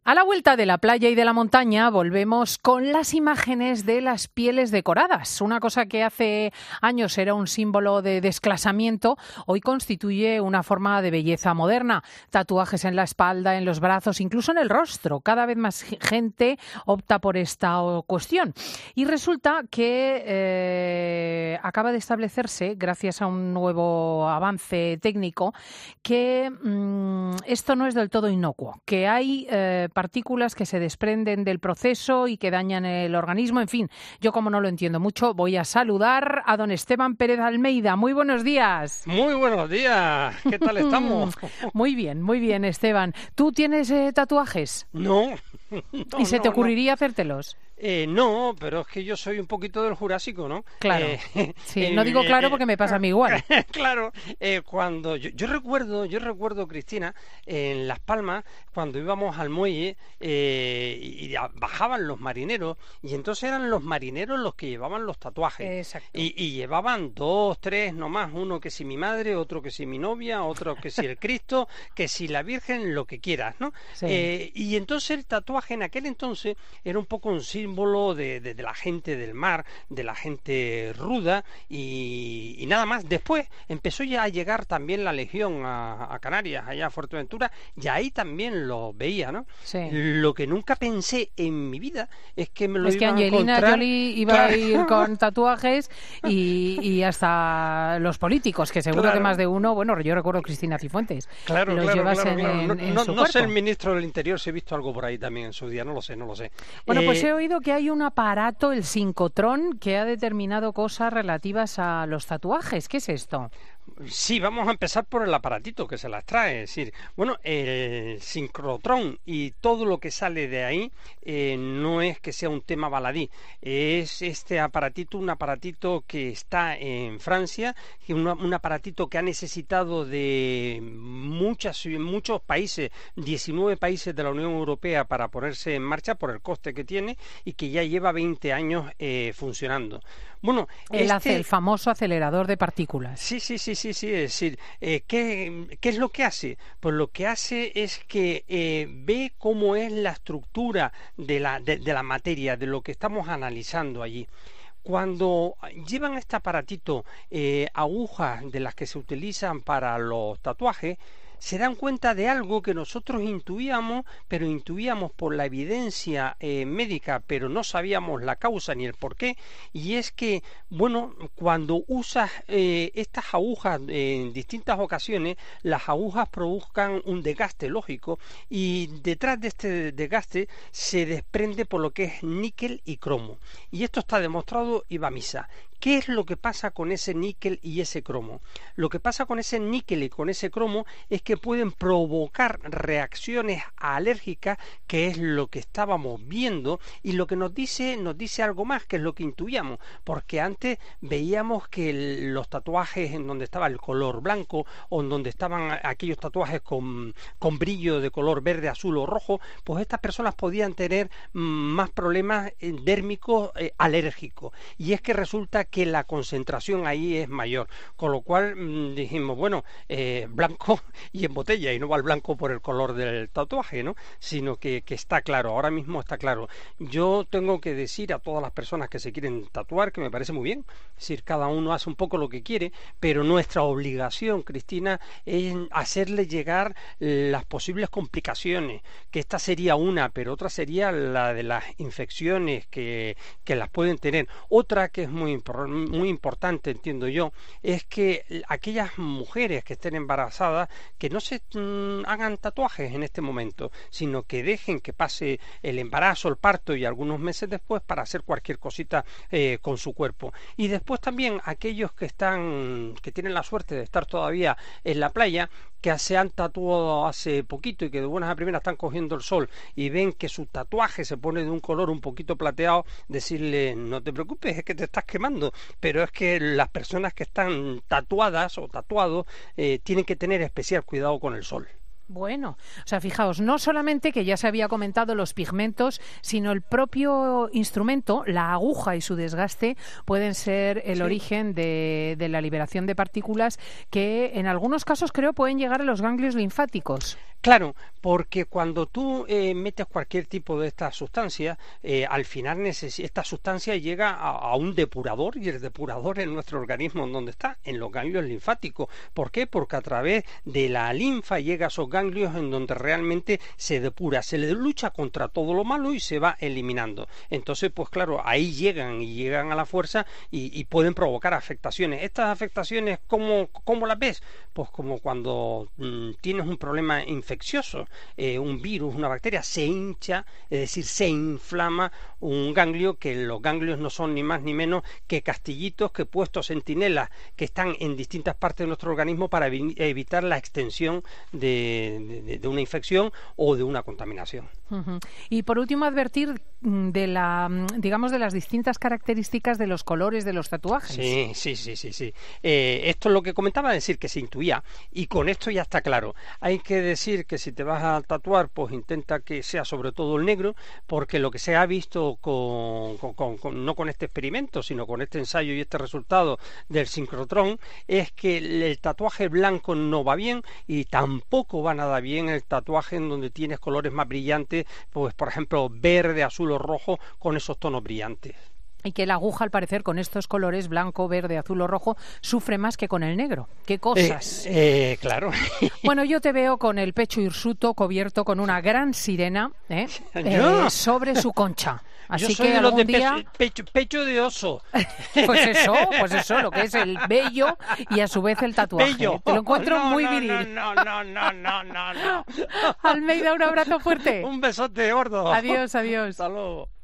A la vuelta de la playa y de la montaña volvemos con las imágenes de las pieles decoradas. Una cosa que hace años era un símbolo de desclasamiento, hoy constituye una forma de belleza moderna. Tatuajes en la espalda, en los brazos, incluso en el rostro. Cada vez más gente opta por esta cuestión. Y resulta que acaba de establecerse, gracias a un nuevo avance técnico, que esto no es del todo inocuo, que hay partículas que se desprenden del proceso y que dañan el organismo. En fin, yo como no lo entiendo mucho, voy a saludar a don Esteban Pérez Almeida. Muy buenos días. Muy buenos días. ¿Qué tal estamos? Muy bien, Esteban. ¿Tú tienes tatuajes? No. ¿Y se te ocurriría hacértelos? No, pero es que yo soy un poquito del Jurásico, ¿no? Claro. Sí, no digo claro porque me pasa a mí igual. Claro, cuando yo recuerdo, Cristina, en Las Palmas, cuando íbamos al muelle y bajaban los marineros, y entonces eran los marineros los que llevaban los tatuajes. Exacto. Y llevaban 2, 3, no más, uno que si mi madre, otro que si mi novia, otro que si el Cristo, que si la Virgen, lo que quieras, ¿no? Sí. Y entonces el tatuaje en aquel entonces era un poco un símbolo de la gente del mar, de la gente ruda y nada más. Después empezó ya a llegar también la Legión a Canarias, allá a Fuerteventura, y ahí también lo veía, ¿no? Sí. Lo que nunca pensé en mi vida es que me lo iba a encontrar. Es que Angelina Jolie iba a ir con tatuajes y hasta los políticos, que seguro que más de uno, bueno, yo recuerdo Cristina Cifuentes, los llevas en su no sé el cuerpo. ministro del Interior si he visto algo por ahí también en su día, no lo sé. Bueno, pues he oído que hay un aparato, el sincrotrón, que ha determinado cosas relativas a los tatuajes. ¿Qué es esto? Sí, vamos a empezar por el aparatito que se las trae. Es decir, bueno, el sincrotrón y todo lo que sale de ahí no es que sea un tema baladí. Es este aparatito, un aparatito que está en Francia, un aparatito que ha necesitado de muchos países, 19 países de la Unión Europea para ponerse en marcha por el coste que tiene y que ya lleva 20 años funcionando. Bueno, el famoso acelerador de partículas. Sí. Es decir, ¿qué es lo que hace? Pues lo que hace es que ve cómo es la estructura de la materia, de lo que estamos analizando allí. Cuando llevan este aparatito agujas de las que se utilizan para los tatuajes, se dan cuenta de algo que nosotros intuíamos, pero intuíamos por la evidencia médica, pero no sabíamos la causa ni el porqué, y es que, bueno, cuando usas estas agujas en distintas ocasiones, las agujas provocan un desgaste lógico, y detrás de este desgaste se desprende por lo que es níquel y cromo, y esto está demostrado y va a misa. ¿Qué es lo que pasa con ese níquel y ese cromo? Lo que pasa con ese níquel y con ese cromo es que pueden provocar reacciones alérgicas, que es lo que estábamos viendo, y lo que nos dice algo más, que es lo que intuíamos, porque antes veíamos que los tatuajes en donde estaba el color blanco o en donde estaban aquellos tatuajes con brillo de color verde, azul o rojo, pues estas personas podían tener más problemas dérmicos alérgicos, y es que resulta que la concentración ahí es mayor, con lo cual dijimos, bueno, blanco y en botella, y no va el blanco por el color del tatuaje, ¿no? Sino que está claro, ahora mismo está claro. Yo tengo que decir a todas las personas que se quieren tatuar que me parece muy bien, es decir, cada uno hace un poco lo que quiere, pero nuestra obligación, Cristina, es hacerle llegar las posibles complicaciones, que esta sería una, pero otra sería la de las infecciones que las pueden tener. Otra que es muy importante, entiendo yo, es que aquellas mujeres que estén embarazadas, que no se hagan tatuajes en este momento, sino que dejen que pase el embarazo, el parto y algunos meses después para hacer cualquier cosita con su cuerpo. Y después también aquellos que tienen la suerte de estar todavía en la playa, que se han tatuado hace poquito y que de buenas a primeras están cogiendo el sol y ven que su tatuaje se pone de un color un poquito plateado, decirle, no te preocupes, es que te estás quemando, pero es que las personas que están tatuadas o tatuados tienen que tener especial cuidado con el sol. Bueno, o sea, fijaos, no solamente que ya se había comentado los pigmentos, sino el propio instrumento, la aguja y su desgaste pueden ser el origen de la liberación de partículas que en algunos casos creo pueden llegar a los ganglios linfáticos. Claro, porque cuando tú metes cualquier tipo de estas sustancias, al final esta sustancia llega a un depurador y el depurador en nuestro organismo, ¿en dónde está? En los ganglios linfáticos. ¿Por qué? Porque a través de la linfa llega a esos ganglios en donde realmente se depura, se le lucha contra todo lo malo y se va eliminando. Entonces, pues claro, ahí llegan a la fuerza y pueden provocar afectaciones. Estas afectaciones, ¿cómo las ves? Pues como cuando tienes un problema infeccioso, un virus, una bacteria, se hincha, es decir, se inflama un ganglio, que los ganglios no son ni más ni menos que castillitos que puestos centinelas que están en distintas partes de nuestro organismo para evitar la extensión de una infección o de una contaminación. Uh-huh. Y por último, advertir de las distintas características de los colores de los tatuajes. Sí. Esto es lo que comentaba, decir que se intuía, y con esto ya está claro. Hay que decir que si te vas a tatuar, pues intenta que sea sobre todo el negro, porque lo que se ha visto no con este experimento, sino con este ensayo y este resultado del sincrotrón, es que el tatuaje blanco no va bien y tampoco va nada bien el tatuaje en donde tienes colores más brillantes, pues por ejemplo verde, azul o rojo, con esos tonos brillantes. Y que la aguja, al parecer, con estos colores blanco, verde, azul o rojo, sufre más que con el negro. ¡Qué cosas! Claro. Bueno, yo te veo con el pecho hirsuto cubierto con una gran sirena sobre su concha. Así yo soy que de los algún de día... pecho de oso. Pues eso, lo que es el vello y a su vez el tatuaje. Bello. Te lo encuentro muy viril. No. Almeida, un abrazo fuerte. Un besote gordo. Adiós. Hasta luego.